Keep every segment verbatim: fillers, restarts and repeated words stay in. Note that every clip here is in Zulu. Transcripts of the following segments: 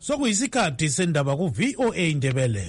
Sokuyisikhathi sendaba ku V O A Indebele.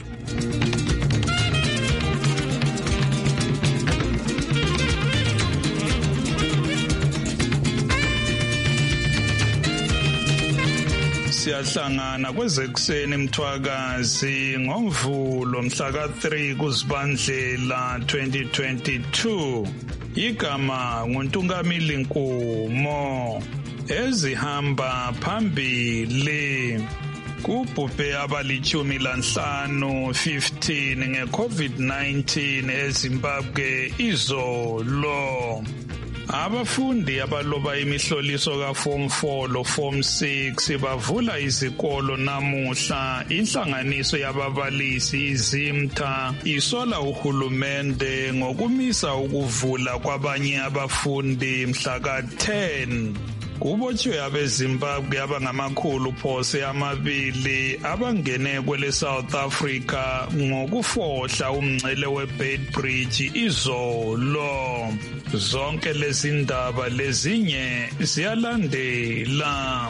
Siyahlangana kwezekuseni Mthwakazi ngoMvulo mhla ka three kuZibandlela twenty twenty-two. Igama nguNtungamili Nkumo. Ezihamba phambili kubhubhe abalichumi lanhlanu fifteen nge-COVID nineteen eZimbabwe izolo. Abafundi abaloba imihloliso ka Form four lo Form six bavula izikolo namuhla. Inhlanganiso yababalisi iZimta isola uhulumende ngokumisa ukuvula kwabanye abafundi mhla ka ten. Kubotshwe abeZimbabwe abangamakhulu phose amabili abangene kwele South Africa ngokufohla umngcele weBeitbridge izolo. Zonke lezi ndaba lezinye ziyalandela.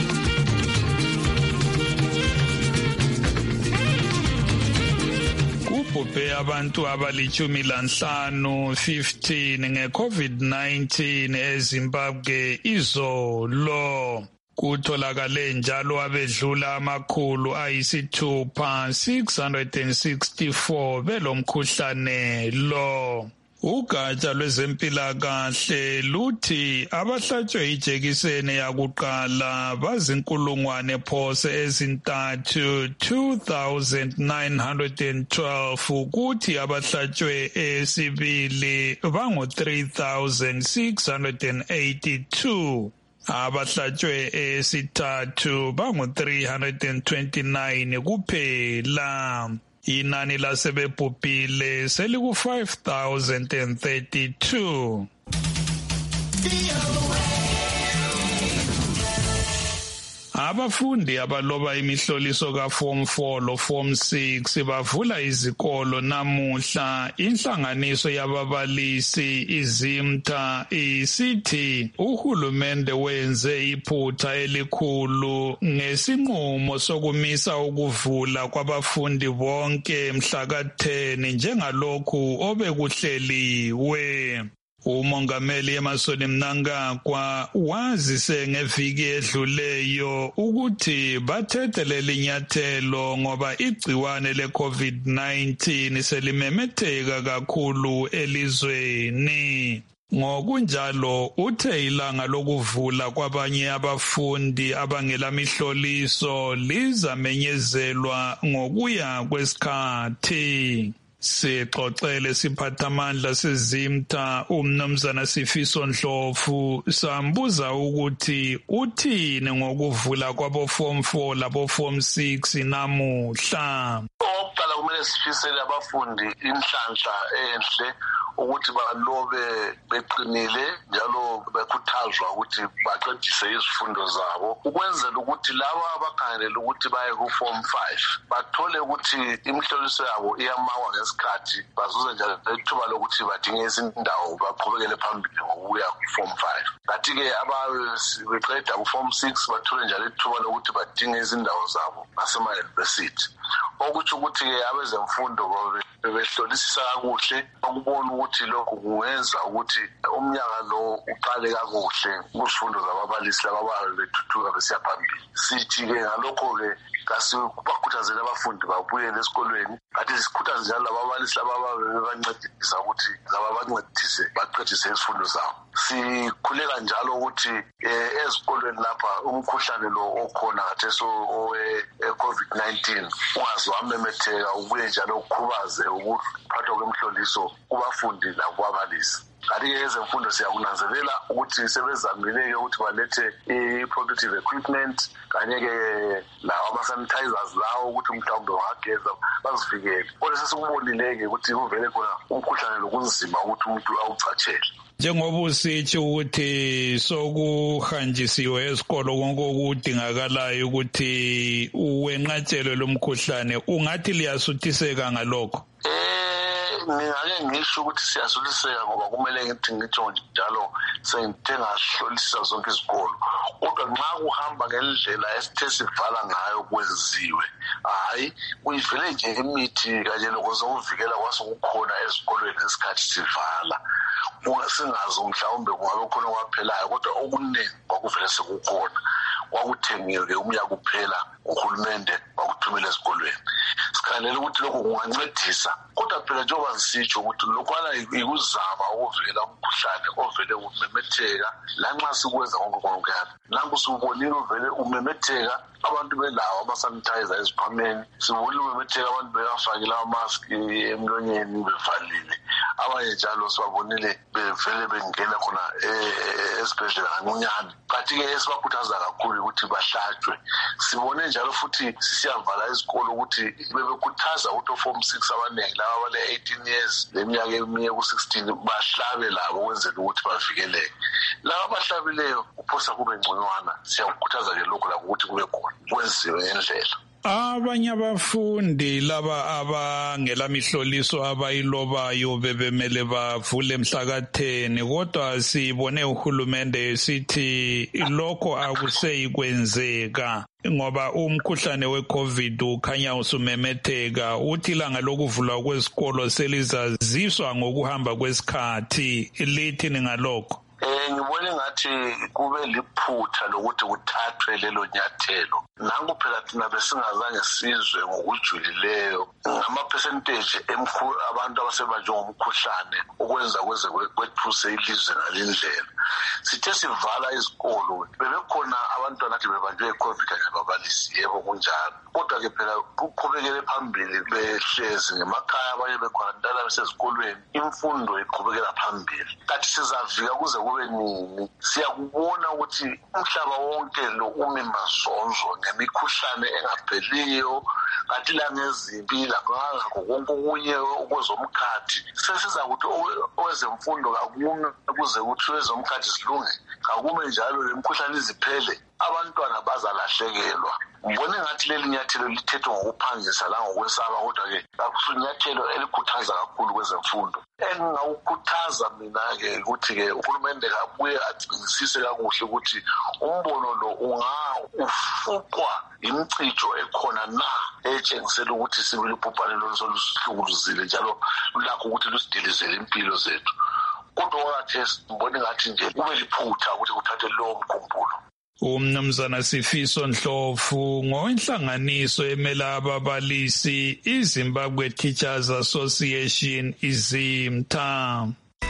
Kubhubhe abantu abalichumi lanhlanu fifteen nge-COVID nineteen eZimbabwe izolo. Kutholakale njalo abedlula amakhulu ayisithupha six hundred sixty-four belomkhuhlane lo. Ugatsha lwezempilakahle luthi abahlatshwe ijekiseni yakuqala bazinkulungwane phose ezintathu two thousand nine hundred twelve kuthi abahlatshwe esibili bango three thousand six hundred eighty-two. Abahlatshwe esithathu bango three hundred twenty-nine kuphela. Inani lasebebhubhile seliku five thousand thirty-two. Abafundi abaloba imihloliso ka Form four lo Form six bavula izikolo namuhla. Inhlanganiso yababalisi iZimta isithi uhulumende wenze iphutha elikhulu ngesinqumo sokumisa ukuvula kwabafundi bonke mhla ka ten njengalokhu obekuhleliwe. Umongameli Emmerson Mnangagwa wazise ngeviki edluleyo ukuthi bathethe lelinyathelo ngoba igciwane le-COVID nineteen selimemetheka kakhulu elizweni. Ngokunjalo uthe ilanga lokuvula kwabanye abafundi abangela mihloliso lizamenyezelwa ngokuya kwesikhathi. Sixoxele siphathamandla seZimta uMnumzana Sifiso Ndlovu sambuza ukuthi uthini ngokuvula kwabo Form four labo Form six namuhla. Oqala kumele sifisele abafundi inhlanhla enhle ukuthi balobe beqinile njalo bekhuthazwa ukuthi baqedise izifundo zabo ukwenzela ukuthi labo abakhangelela ukuthi baye ku Form five bathole ukuthi imihloliso yabo iyamakwa ngesikhathi bazuze njalo ithuba lokuthi badinge izindawo baqhubekele phambili ngokuya ku Form five. Kanti-ke ababeqeda ku Form six bathole njalo ithuba lokuthi badinge izindawo zabo nasema-university. Okutsho ukuthi-ke abezemfundo bebehlolisisa kakuhle ukubona ukuthi lokhu kungenza ukuthi umnyaka lo uqale kakuhle kuzifundo zababalisi laba bethuthuka besiya phambili. Sithi-ke ngalokho-ke kasibakhuthazele abafundi babuyele esikolweni kanti sikhuthaze njalo ababalisi laba bebancedisa ukuthi lababancedise baqedise izifundo zabo. Sikhuleka njalo ukuthi ezikolweni lapha umkhuhlane lo okhona khathesi owe-COVID nineteen ungaze wamemetheka ubuye njalo ukhubaze ukuphathwa kwemhloliso kubafundi lakubabalisi. Kanti-ke ezemfundo siyakunanzelela ukuthi sebezamile-ke ukuthi balethe i-protective equipment kanye-ke lawo ama-sanitizers lawo ukuthi mhlawumbe wangageza bazivikele. Kodwa sesikubonile-ke ukuthi kuvele khona umkhuhlane lo kunzima ukuthi umuntu awucatshele. Njengoba usitsho ukuthi sokuhanjisiwe esikolo konke okudingakalayo ukuthi uwenqatshelwe lo mkhuhlane ungathi liyasuthiseka ngalokho? Eh ngingake ngisho ukuthi siyasuliseka ngoba kumele ngithi ngitsho njalo sengithe ngahlolisisa zonke izikolo kodwa nxa kuhamba ngendlela esithe sivala ngayo kwenziwe hayi kuyivele nje imithi kanye lokuzokuvikela kwasekukhona ezikolweni esikhathi sivala singazi mhlawumbe kungabe khona kwaphelayo kodwa okuningi kwakuvele sekukhona kwakuthengiwe umnyaka kuphela uhulumende wakuthumela esikolweni sikhalela ukuthi lokho kungancedisa kodwa phela njengoba ngisitsho ukuthi lokhwana ikuzama ukuvikela umkhuhlane ovele umemetheka lanxa sikwenza konke konke nanku subonile uvele umemetheka abantu belawo ama-sanitizer ezikhwameni sibonile umemetheka abantu beyafakile ama-mask emlonyeni bevalile abanye njalo sibabonile bevele bengena khona esibhedlela kancinyane kanti-ke esibakhuthaza kakhulu ukuthi bahlatshwe sibone njalo futhi siyavala izikolo ukuthi bebekhuthaza ukuthi o-form six abaningi laba abale-eighteen years leminyaka emiye ku-sixteen bahlabe labo ukwenzela ukuthi bavikeleke laba abahlabileyo kuphosa kube ngconywana siyakukhuthaza-ke lokhu lakho ukuthi kube khona kwenziwe ngendlela. Abanye abafundi laba abangela mihloliso abayilobayo bebemele bavule mhla ka ten kodwa sibone uhulumende esithi lokho akuseyi kwenzeka ngoba umkhuhlane we-COVID ukhanya usumemetheka uthi ilanga lokuvulwa kwezikolo selizaziswa ngokuhamba kwesikhathi lithini ngalokho? Eh ngibona ngathi kube liphutha lokuthi kuthathwe lelo nyathelo nangu phela thina besingazange sizwe ngokujulileyo ngama percentage emkhulu abantu abasebanjwe ngomkhuhlane ukwenza kweze kwethuse ilizwe ngalindlela sithe sivala izikolo bebekhona abantwana athi bebanjwe iCovid kanye nababalisi yebo kunjalo kodwa ke phela kuqhubekele phambili behlezi ngemakhaya abanye bekhona ntala besezikolweni imfundo iqhubekela phambili kanti sizavika kuze kube nini siyakubona ukuthi umhlaba wonke lo umi mazonzo ngemikhuhlane engapheliyo kanti la ngezimpi la ngakho konke okunye okwezomkhathi sesiza ukuthi owezemfundo kakume kuze ukuthi owezomkhathi silunge kakume njalo lemikhuhlane iziphele abantwana bazalahlekelwa ngibone ngathi leli nyathelo lithethwe ngokuphangisa la ngokwesaba kodwa-ke kakusunyathelo elikhuthaza kakhulu kwezemfundo engingawukhuthaza mina-ke ukuthi-ke uhulumende kabuye agcinisise kakuhle ukuthi umbono lo ungawufuqwa imicijo ekhona na etshengisela ukuthi sibili ubhubhane lolu solusihlukuluzile njalo lulakho ukuthi lusidilizele impilo zethu kodwa okathesi ngibone ngathi nje kube liphutha ukuthi kuthathe lowo mkhumbulo. Umnumzana Sifiso Ndlovu ngowenhlanganiso emela ababalisi iZimbabwe Teachers Association izimtha.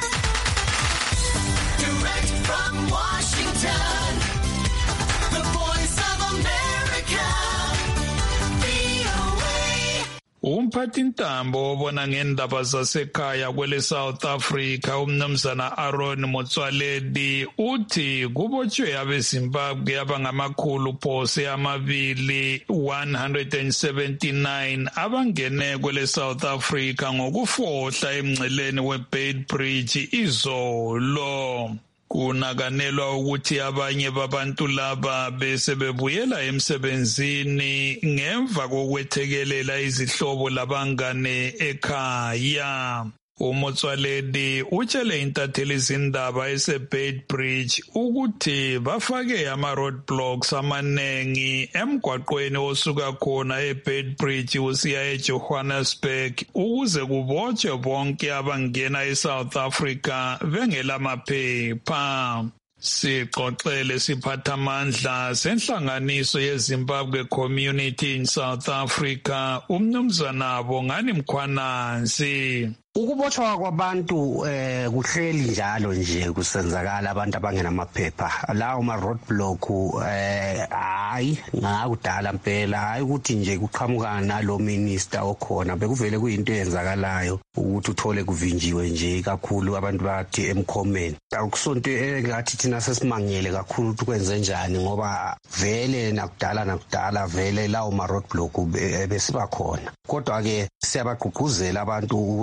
Direct from Washington, the voice of America, V O A. Umphathintambo obona ngendaba zasekhaya kwele South Africa umnumzana Aaron Motsoaledi uthi kubotshwe abeZimbabwe abangamakhulu phose amabili one hundred seventy-nine abangene kwele South Africa ngokufohla emngceleni weBeitbridge izolo. Kunakanelwa ukuthi abanye babantu laba bese bebuyela emsebenzini ngemva kokwethekelela izihlobo labangane ekhaya. uMotsoaledi utshele intatheli izindaba eseBeitbridge ukuthi bafake ama-roadblocks amanengi emgwaqweni osuka khona eBeitbridge usiya eJohannesburg ukuze kubotshwe bonke abangena eSouth Africa bengelamaphepha. Sixoxele siphathamandla senhlanganiso yeZimbabwe Community in South Africa umnumzana Bongani Mkhwanansi. Ukubotshwa kwabantu eh kuhleli njalo nje kusenzakala abantu abangenamaphepha lawo ma roadblock eh hayi ngakudala impela hayi ukuthi nje kuqhamuka nalo minister okhona bekuvele kuyinto eyenzakalayo ukuthi uthole kuvinjiwe nje kakhulu abantu bathi emkhomeni akusonto engathi thina sesimangele kakhulu ukuthi kwenze njani ngoba vele nakudala nakudala vele lawo ma roadblock besiba khona kodwa ke siyabagqugquzela abantu ukuthi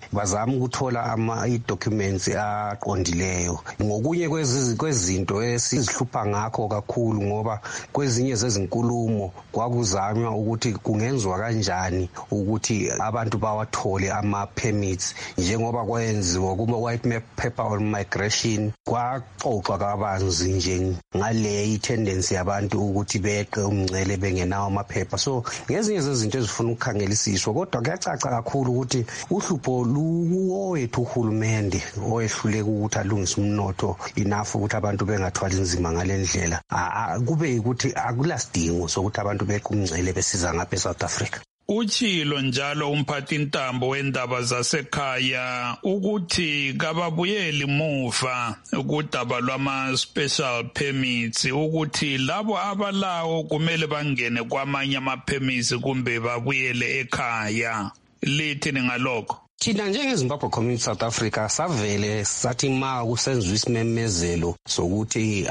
bazama ukuthola ama documents aqondileyo. Ngokunye kwezinto esizihlupha ngakho kakhulu ngoba kwezinye zezinkulumo kwakuzanywa ukuthi kungenzwa kanjani ukuthi abantu bawathole ama permits njengoba kwenziwa kuma white paper on migration. Kwaxoxwa kabanzi nje ngale tendency yabantu ukuthi beqe umngcele bengenawo amaphepha. So ngezinye zezinto ezifuna ukukhangelisiswa kodwa kuyacaca kakhulu ukuthi uhlupho luwowethu uhulumende oyehluleka ukuthi alungise umnotho enough ukuthi abantu bengathwali nzima ngalendlela. Kube ukuthi akulasidingo sokuthi abantu beqe umngcele besiza ngapha eSouth Africa. Uchilo njalo umphathintambo wendaba zasekhaya ukuthi kababuyeli muva ukudaba lwama special permits ukuthi labo abalawo kumele bangene kwamanye ama permits kumbe babuyele ekhaya. Lithini ngalokho? Thina njengeZimbabwe Community South Africa savele sathi ma kusenzwe isimemezelo sokuthi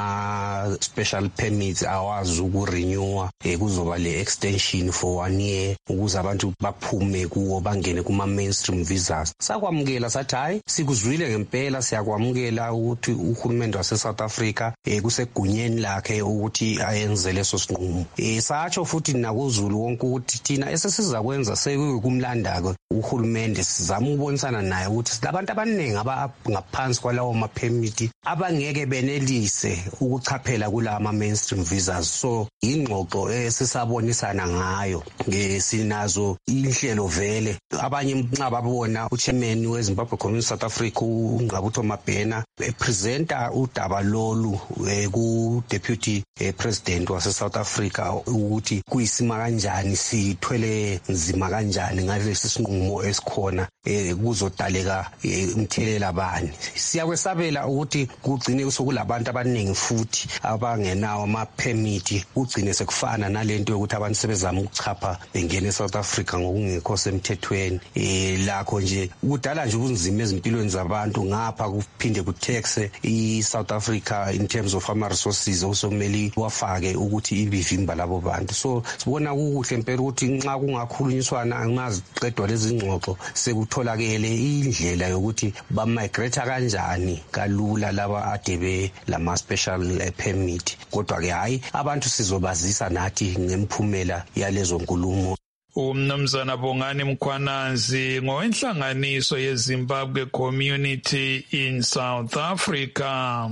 ama special permits awazi ukurenewa kuzoba le extension for one year ukuze abantu baphume kuwo bangene kuma mainstream visas. Sakwamukela sathi hayi sikuzwile ngempela siyakwamukela ukuthi uhulumende wase South Africa kusegunyeni lakhe ukuthi ayenze leso sinqumo. Satsho futhi nakuzulu wonke ukuthi thina esesiza kwenza sekukumlandako uhulumende sizama ukubonisana naye ukuthi abantu abaningi abangaphansi kwalawo ma permit abangeke benelise ukuchaphela kula ma mainstream visas. So ingxoxo esisabonisana ngayo ngesinazo inhlelo vele abanye nxa babona uchairman weZimbabwe Community South Africa uNgqabutho Mabhena epresenta udaba lolu ku deputy president wase South Africa ukuthi kuyisima kanjani sithwele nzima kanjani ngalesi sinqumo esikhona kuzodaleka umthelela bani. Siyakwesabela ukuthi kugcine sokulabantu abaningi futhi abangenawo ama permit kugcine sekufana nalento yokuthi abantu sebezama ukuchapha bengene eSouth Africa ngokungekho semthethweni. Eh lakho nje kudala nje ubunzima ezimpilweni zabantu ngapha kuphinde kutaxe iSouth Africa in terms of ama resources osomeli wafake ukuthi ibivimba labo bantu. So sibona ukuhle impela ukuthi nxa kungakhulunyiswana ngaziqedwa lezi ngxoxo sekutholakele indlela yokuthi ba migrate kanjani kalula laba adebe lama special permit. Kodwa ke hayi abantu sizobazisa nathi ngemphumela yalezo nkulumo. Umnumzana Bongani Mkhwanazi ngowenhlanganiso yeZimbabwe Community in South Africa.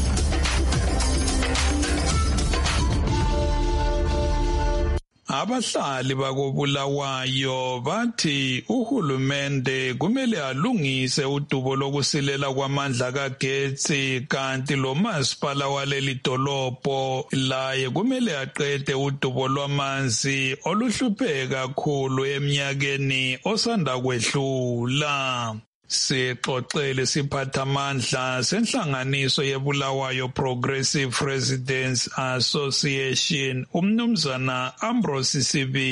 Abahlali bakobulawayo bathi uhulumende kumele alungise udubo lokusilela kwamandla kagetsi kanti lo masipala waleli dolobho laye kumele aqede udubo lwamanzi oluhlupheka kakhulu eminyakeni osanda kwedlula. Sixoxele siphathamandla senhlanganiso yeBulawayo Progressive Residents Association umnumzana Ambrose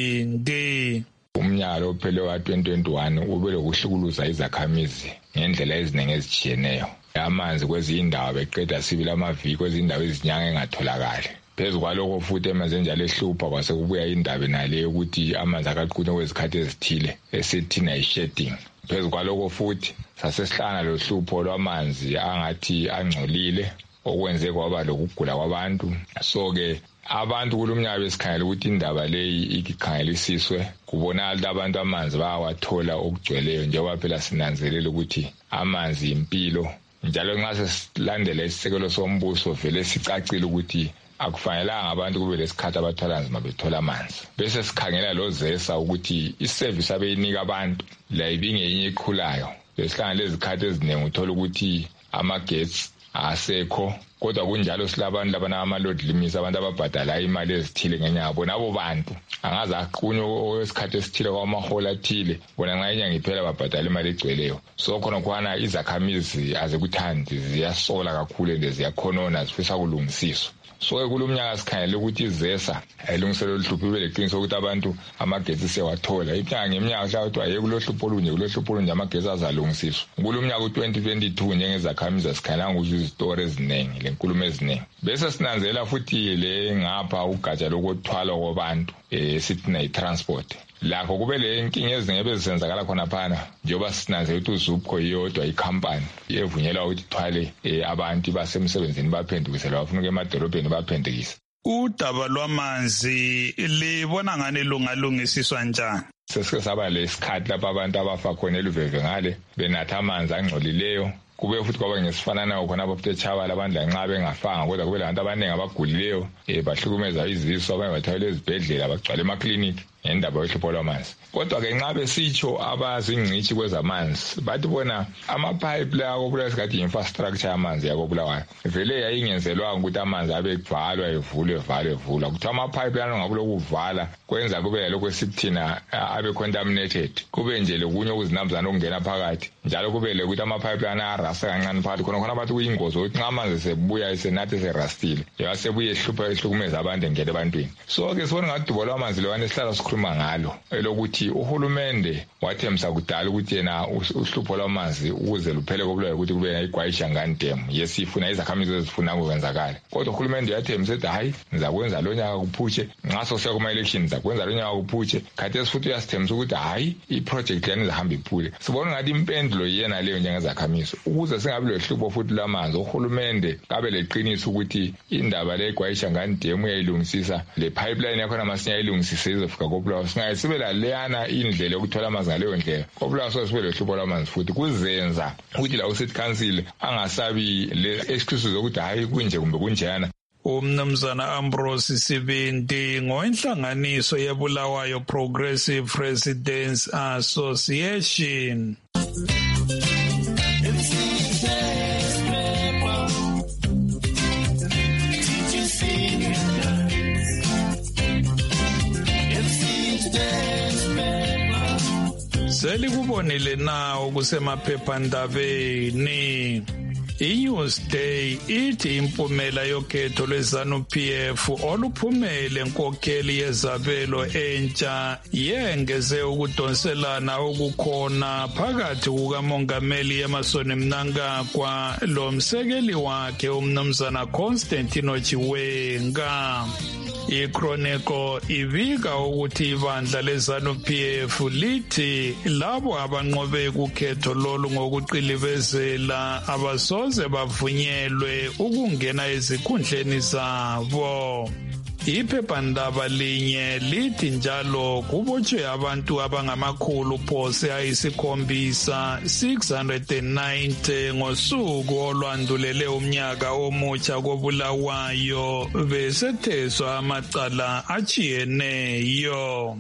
Sibindi. Umnyaka ophele wa twenty twenty-one ube lokuhlukuluza izakhamizi ngendlela eziningi ezitshiyeneyo. Amanzi kwezindawo beqeda sibila amaviki kwezindawo ezinyanga engatholakali. Phezu kwalokho futhi emanzi njalo ehlupha kwase kubuya indaba nale ukuthi amanzi akaqunywe kwezikhathi ezithile esithina i-shedding. Phezu kwalokho futhi sasesihlangana lohlupho lwamanzi angathi angcolile okwenze kwaba lokugula kwabantu. So ke abantu kulumnyaka besikhangela ukuthi indaba leyi ikikhangelisiswe kubonakala abantu amanzi bayawathola okugcweleyo njengoba phela sinanzelela ukuthi amanzi impilo. Njalo nxa sesilandela isisekelo sombuso vele sicacile ukuthi akufanelanga abantu kube lesikhathi abathwala nzima bethola amanzi. Bese sikhangela lo ZESA ukuthi iservice abeyinika abantu la ibingeyinye ekhulayo. Besihlangana lezikhathi eziningi uthola ukuthi amagetsi asekho kodwa kunjalo silabantu labana ama load limits abantu ababhadala imali ezithile ngenyanga bona abo bantu angaze aqunywe owesikhathi esithile kwamahola athile bona nxa inyanga iphela babhadala imali egcweleyo. So khona kwana izakhamizi azekuthandi ziyasola kakhulu ende ziyakhonona zifisa kulungisiswa. So kulumnyaka sikhangele ukuthi iZESA ayilungisele uhlupho ibe leqiniso ukuthi abantu amagetsi sewathola. Inyanga ngeminyaka hlawuthi aye kulohlupho olunye kulohlupho olunye amagetsi azalungisiswa. Kulumnyaka u twenty twenty-two njengezakhamizi sikhala ngokuthi izitori eziningi lenkulumo eziningi. Bese sinanzela futhi le ngapha ugatsha lokuthwala kwabantu eh sithi na transport. lakho kube le inkinga ezinye ezisenzakala khona phana njengoba sinanzela ukuthi uZupco iyodwa ikhampani evunyelwa ukuthi ithwale abantu basemsebenzini baphendukisela bafuna emadolobheni baphendukisa. Udaba lwamanzi libona ngani lungalungisiswa njani? Sesike saba lesikhathi lapha abantu abafa khona eluveve ngale benatha amanzi angcolileyo. Kube futhi kwaba ngesifanana khona abafite chabala abandla nxa bengafanga kodwa kube labantu abaningi abagulileyo eh bahlukumeza iziso abanye bathwele ezibhedlela bagcwala emakliniki ngendaba yohlupho lwamanzi. Kodwa ke nxa besitsho abazingcithi kwezamanzi bathi bona amapipe lawo kula sikhathi infrastructure yamanzi yakobulawayo vele yayingenzelwa ukuthi amanzi abevalwa evulwe evalwe evulwa kuthi amapipe lana ngakulokuvala kwenza kube lokho sikuthina abe contaminated kube nje lokunye okuzinambuzana okungena phakathi njalo kube le ukuthi amapipe lana arasa kancane phakathi khona khona bathi kuyingozi ukuthi nxa amanzi sebuya esenathi serastile yasebuye ehlupha ehlukumeza abantu engene ebantwini. So ke sibona ngathi dubo lwamanzi lokho esihlala sikhuluma ngalo elokuthi uhulumende wathemsa kudala ukuthi yena uhlupho lwamanzi ukuze luphele kobulawayo ukuthi kube igwayisha ngantemu yesifuna izakhamizi ezifuna ukwenzakala. Kodwa uhulumende yathemsa ethi hayi ngizakwenza lo nyaka kuphutshe nxa sosiya kuma elections ngizakwenza lo nyaka kuphutshe khathi esifuthi uyasithemsa ukuthi hayi iproject yani izahamba iphule. Sibona ngathi impendulo yena leyo njengezakhamizi ukuze singabe lohlupho futhi lwamanzi uhulumende kabe leqiniso ukuthi indaba le igwayisha ngantemu uyayilungisisa le pipeline yakhona masinya ayilungisise izofika kobulawayo singayisibe la leyana indlela yokuthola amanzi ngaleyo ndlela kobulawayo sosibe lohlupho lwamanzi futhi kuzenza ukuthi la ucity council angasabi le excuses zokuthi hayi kunje kumbe kunjana. Umnumzana Ambrose Sibindi ngoinhlanganiso yebulawayo Progressive Residents Association. Selikubonile na kusemaphephandabeni. I-Newsday ithi impumela yokhetho lwe-ZANU-P F oluphumele nkokheli yezabelo entsha yengeze ukudonselana okukhona phakathi kukamongameli Emmerson Mnangagwa lo msekeli wakhe umnumzana Constantino Chiwenga. I-Chronicle ibika ukuthi ibandla le-ZANU-P F lithi labo abanqobe kukhetho lolu ngokuqilibezela abasoze bavunyelwe ukungena ezikhundleni zabo. Iphephandaba linye lithi njalo kubotshwe abantu abangamakhulu phose ayisikhombisa six hundred ninety ngosuku olwandulele umnyaka omutsha kobulawayo besetheswa amacala achiyeneyo.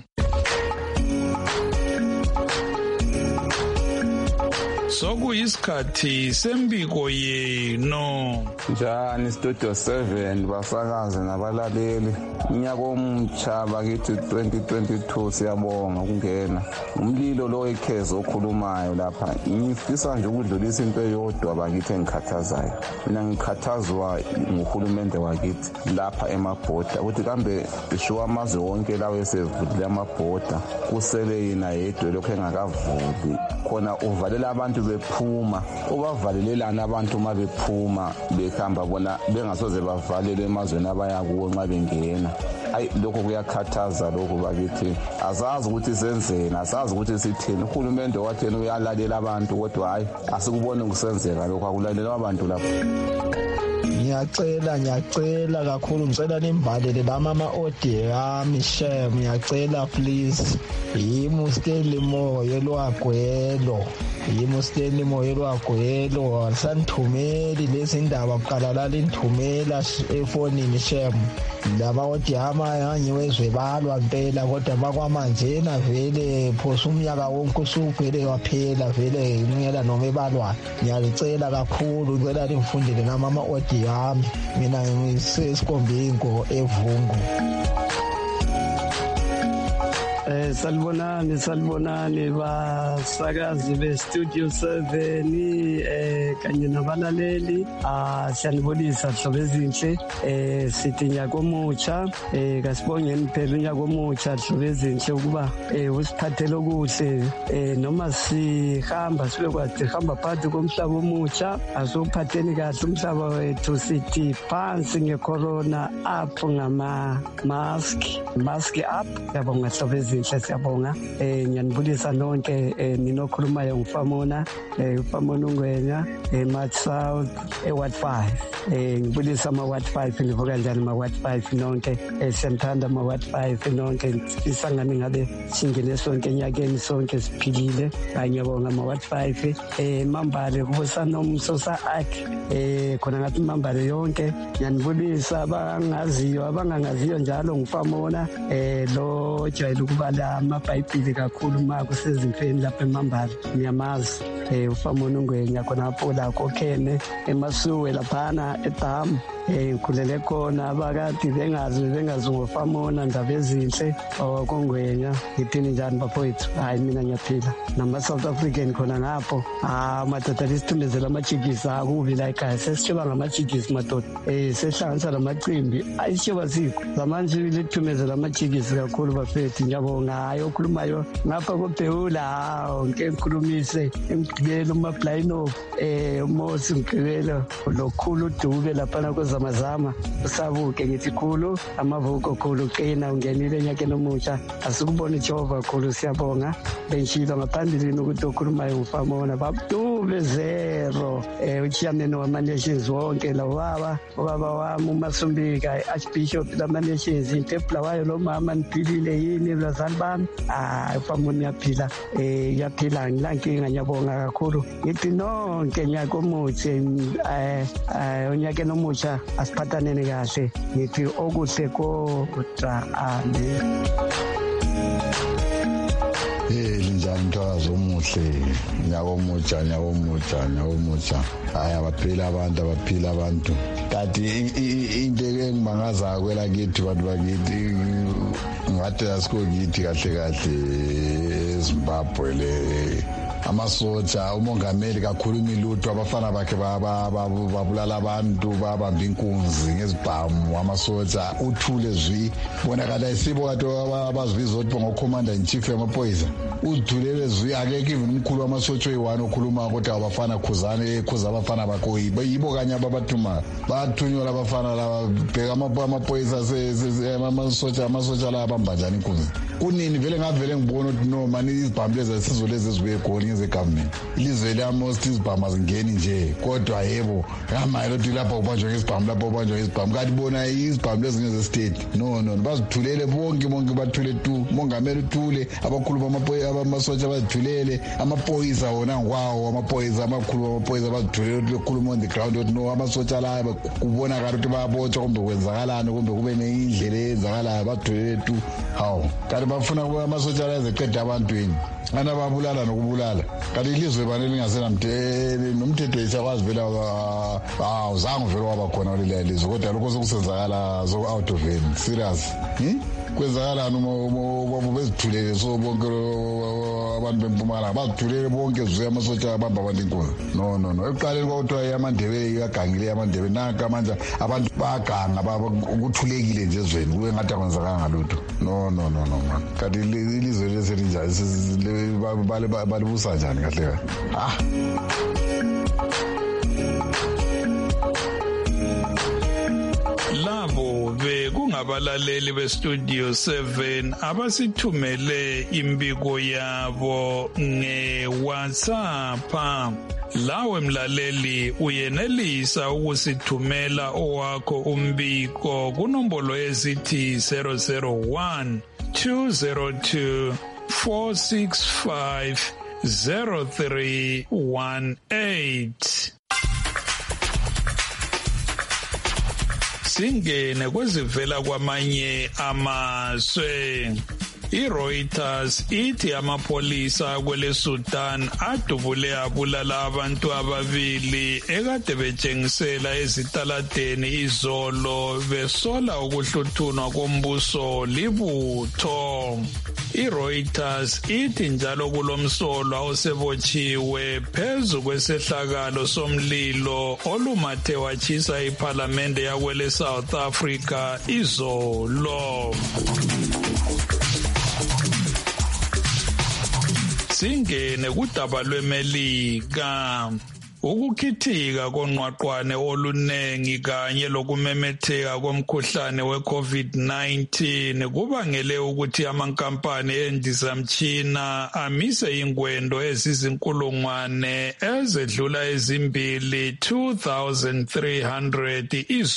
Sokuyisikhathi sembiko yenu. Njani Studio seven basakazi nabalaleli. Unyaka omutsha bakithi twenty twenty-two siyabonga ukungena. Umlilo lo ekhezo okhulumayo lapha. Ngifisa nje ukudlulisa into eyodwa bakithi engikhathazayo. Mina ngikhathazwa nguhulumende wakithi lapha emabhoda. Uthi kambe isho amazwe wonke lawo esevulile amabhoda kusele yena yedwa lokho engakavuli. Khona uvalela abantu bephuma ubavalelelana abantu uma bephuma behamba bona bengasoze bavalele emazweni abaya kuwo nxa bengena. Ayi lokho kuyakhathaza lokho bakithi azazi ukuthi senzeni asazi ukuthi sithini. Uhulumende wathena uyalalela abantu kodwa hayi asikubone kusenzeka lokho akulalela abantu lapho. Ngiyacela ngiyacela kakhulu ngicela nimbalele lama ama audio yami share ngiyacela please. Yimi Stanley Moyo lwagwelo yimi Stanley Moyo lwagwelo alisanithumeli lezi ndaba kuqala la linithumela efonini shem laba audio yami ngiwezwe balwa impela kodwa bakwamanje na vele phosa umnyaka wonke usuvele waphela vele ngiyela noma ebalwa. Ngiyacela kakhulu ngicela nimfundele nama ama audio yami mina ngisesikhombengo evungu. Eh salibonani salibonani basakazi be-Studio seven eh kanye nabalaleli ah siyanibonisa hlobo ezinhle eh sithi nyaka omutsha eh kasibongeni phela unyaka omutsha hlobo ezinhle ukuba eh usiphathele okuhle eh noma sihamba sibe kwathi hamba phakathi komhlaba omutsha asuphatheni kahle umhlaba wethu sithi phansi ngecorona up ngama mask mask up yabonga hlobo ezinhle. ezinhle siyabonga. Eh ngiyanibulisa nonke ninokhulumayo ngufamona eh ufamona uNgwenya eh March South eh Ward five. Eh ngibulisa ama Ward five nivuka kanjani ma Ward five nonke eh siyamthanda ma Ward five nonke isangane ngabe singene sonke enyakeni sonke siphilile. Ngiyabonga ma Ward five eh Mambale kubusa nomsosa akhe eh khona ngathi Mambale yonke ngiyanibulisa abangaziyo abangangaziyo njalo ngufamona eh lo jayele ukubala amabhayibhili kakhulu ma kusezimfeni lapha eMambala ngiyamazi eh ufamona uNgwenya khona apho la kokhene emasuwe laphana eDam eh kulele khona abakade bengazi bengazi ngofamona ndaba ezinhle okoNgwenya ngithini njani bafowethu. Hayi mina ngiyaphila nama South African khona ngapho ah madoda lisithumezela amajigisi akubi la ekhaya sesitshiba ngamajigisi madoda eh sehlanganisa lamacimbi ayishiba sikho zamanje lithumezela amajigisi kakhulu bafethu. Ngiyabonga hayi okhulumayo ngapha koBhewula hawo nke ngikhulumise emgibelo uMablayino eh uMosi Mgibelo lokhulu uDube lapha kwezamazama usabuke ngithi khulu amavuko khulu qina ungenile enyakeni omutsha asikubona iJehova khulu siyabonga benshilo ngaphambilini ukuthi okhulumayo ngufamona babdube zero eh uchairman wama nations wonke la baba baba wami uMasumbika Archbishop lama nations intempla wayo lo mama niphilile yini bazali bami ah ufamona yaphila eh yaphila ngilankinga ngiyabonga kakhulu ngithi nonke nyaka omutsha eh unyakeni omutsha asiphathaneni kahle ngithi okuhle kodwa ande Eh linjani mntwazo omuhle nyaka omutsha nyaka omutsha nyaka omutsha hayi abaphila abantu abaphila abantu kanti into engimangaza kwela kithi bantu bakithi ngathi asiko kithi kahle kahle eZimbabwe le amasotsha umongameli kakhuluma ilutho abafana bakhe babulala abantu babamba inkunzi ngezibhamu amasotsha uthule zwi bonakala isibo kade abazibiza ukuthi ngoCommander in Chief yamaphoyisa uthulele zwi akekho even umkhulu wamasotsha oyi-one okhuluma ukuthi abafana khuzane khuza abafana bakho yibo kanye ababathuma bathunywa abafana laba bheka amaphoyisa amasotsha amasotsha la abamba njani inkunzi kunini vele ngavele ngibona ukuthi no mani izibhamu lezi sizolezi ezibuye khona ze-government ilizwe liyamost izibhamu azingeni nje kodwa yebo ngamanye lokuthi lapha ubanjwa ngesibhamu lapha ubanjwa ngesibhamu kanti bona izibhamu lezi ngeze-state no no bazithulele bonke bonke bathule tu mongameli uthule abakhulu bamasotsha bazithulele amaphoyisa wona ngwawo amaphoyisa amakhulu bamaphoyisa bazithulele ukuthi bekhuluma on the ground ukuthi no amasotsha la kubonakala ukuthi bayabotshwa kumbe kwenzakalani kumbe kube neyindlela eyenzakalayo bazithulele tu hawu kanti bafuna ukuba amasotsha la ezeqeda abantwini ana babulala nokubulala kanti ilizwe bane lingasenamthethweni nomthetho isakwazi vela awuzange vele waba khona kuleli lizwe kodwa lokho sokusenzakala so out of end serious hm kwenzakalani uma bezithulele so bonke abantu bempumalanga bazithulele bonke zwe amasotsha abamba abantu inkunzi no no no eqaleni kwakuthiwa yamandebele yagangile yamandebele nanka manje abantu baganga ukuthulekile nje ezweni kube ngathi akwenzakanga ngalutho no no no no man kanti ilizwe leselinjani balibusa njani kahle kahle ah labo bekungabalaleli bestudio seven abasithumele imbiko yabo nge-WhatsApp. Lawe mlaleli uyenelisa ukusithumela owakho umbiko kunombolo ezithi zero zero one two zero two four six five zero three one eight. Singene kwezivela kwamanye amazwe. I-Reuters ithi amapolisa kwele Sudan adubule abulala abantu ababili ekade betshengisela ezitaladeni izolo besola ukuhluthunwa kombuso libutho. I-Reuters ithi njalo kulomsolwa osebotshiwe phezu kwesehlakalo somlilo olumathe wachisa iphalamende yakwele South Africa izolo. Singene kudaba lweMelika. Ukukhithika konqwaqwane olunengi kanye lokumemetheka komkhuhlane we-COVID nineteen kubangele ukuthi amankampani endizamtshina amise ingwendo ezizinkulungwane ezedlula ezimbili two thousand three hundred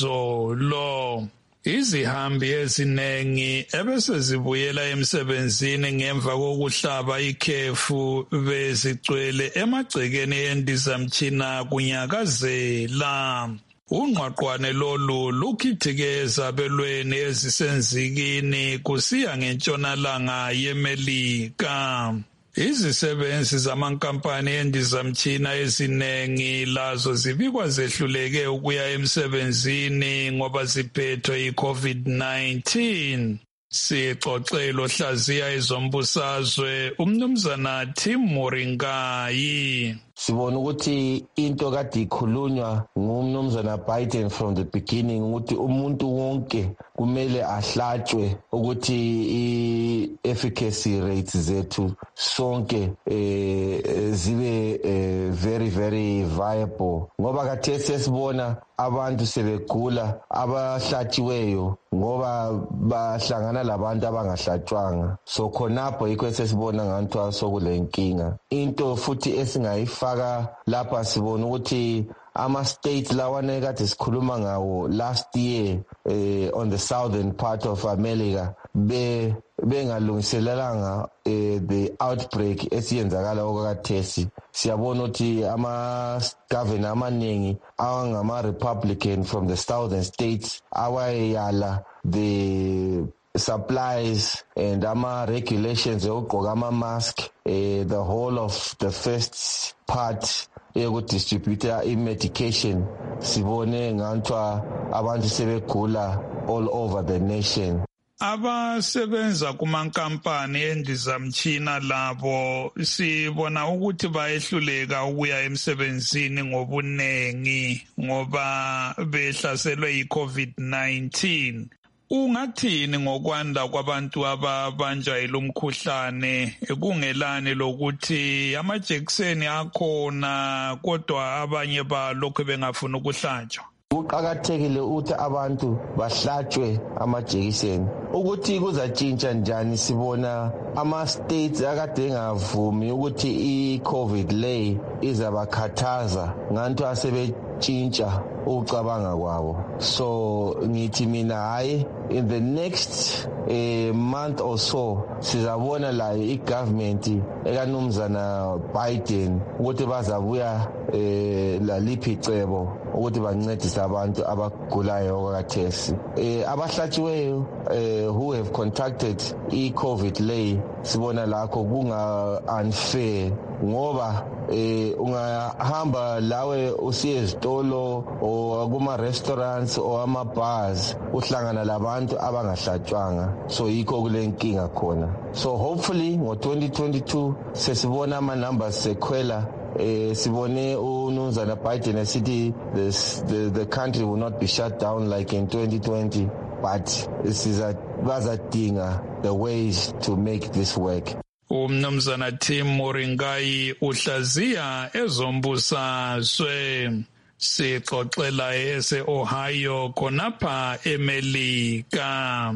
izolo. Izihambi ezinengi ebesezibuyela emsebenzini ngemva kokuhlaba ikhefu bezigcwele emagcekeni endizamtshina kunyakazela. Unqwaqwane lolu lukhithike ezabelweni ezisenzikini kusiya ngentshonalanga yeMelika. Izisebenzi zamankampani endizamtshina ezinengi lazo zibikwa zehluleke ukuya emsebenzini ngoba ziphethwe yi-COVID nineteen. Sixoxelo hlaziya ezombusazwe umnumzana Tim Moringai. Sibona ukuthi into kade ikhulunywa ngumnumzana Biden from the beginning ukuthi umuntu wonke kumele ahlatshwe ukuthi i-efficacy rates zethu sonke eh, zibe eh, very very viable ngoba kade sesibona abantu sebegula abahlatshiweyo ngoba bahlangana labantu abangahlatshwanga. So khonapho yikho sesibona ngathi sokulenkinga. Into futhi esingayifaka lapha sibona ukuthi ama-states lawana ekade sikhuluma ngawo last year eh, on the southern part of America be bengalungiselelanga eh, the outbreak esiyenzakala okakathesi. Siyabona ukuthi ama-governor amaningi awangama-Republican from the southern states awayala the supplies and ama-regulations okugqoka ama-mask eh, the whole of the first part yokudistribute i-medication. Sibone nganthiwa abantu sebegula all over the nation. Abasebenza kumankampani endizamtshina labo sibona ukuthi bayehluleka ukuya emsebenzini ngobunengi ngoba behlaselwe yi-COVID nineteen. Ungathini ngokwanda kwabantu ababanjwa yilomkhuhlane kungelani lokuthi amajekiseni akhona kodwa abanye balokhu bengafuna ukuhlatshwa? Kuqakathekile ukuthi abantu bahlatshwe amajekiseni. Ukuthi kuzatshintsha njani sibona ama-states akade engavumi ukuthi i-COVID lay izabakhathaza nganto asebetshintsha ukucabanga kwabo. So ngithi mina hayi in the next eh, month or so sizabona la i-government ekanumzana Biden ukuthi bazabuya eh, laliphi icebo ukuthi bancedise abantu abagulayo okakathesi. Eh, abahlatshiweyo eh, who have contracted i-COVID lay sibona lakho kunga unfair ngoba eh, ungahamba lawe usiye ezitolo o kuma restaurants o ama bars uhlangana labantu abangahlatshwanga. So yikho kulenkinga khona. So hopefully ngo twenty twenty-two sesibona ama numbers sekwela. Eh, sibone unumzana Biden esithi the the country will not be shut down like in twenty twenty, but siza bazadinga the ways to make this work. Umnumzana Tim Moringai uhlaziya ezombusazwe. Sixoxela ese Ohio khonapha eMelika.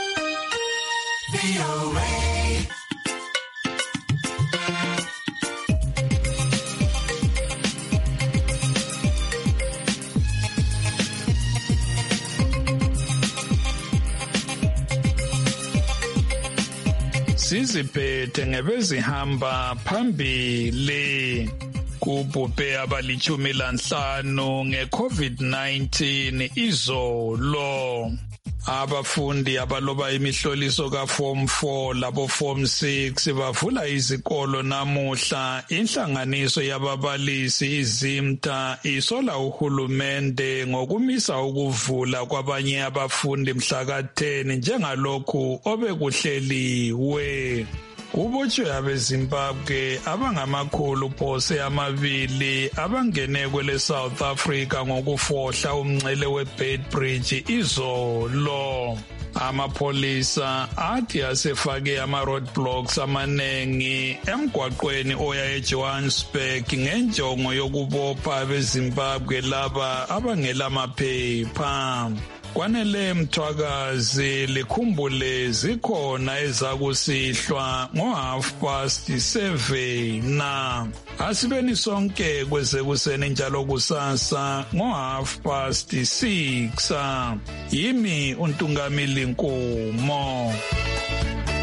Siziphethe ngebezihamba phambili. Kubhubhe abalichumi lanhlanu nge-COVID nineteen izolo. Abafundi abaloba imihloliso ka Form four labo Form six bavula izikolo namuhla. Inhlanganiso yababalisi izimta isola uhulumende ngokumisa ukuvula kwabanye abafundi mhla ka ten njengalokhu obekuhleliwe. Kubotshwe abeZimbabwe abangamakhulu phose amabili abangene kwele South Africa ngokufohla umngcele weBeitbridge izolo. Amapolisa athi asefake ama-roadblocks amanengi emgwaqweni oya eJohannesburg ngenjongo yokubopha abeZimbabwe laba abangelamaphepha. Kwanele Mthwakazi likhumbule zikhona ezakusihlwa ngo-half past seven na asibeni sonke kwezekuseni njalo kusasa ngo-half past six. Yimi uNtungamili Nkomo.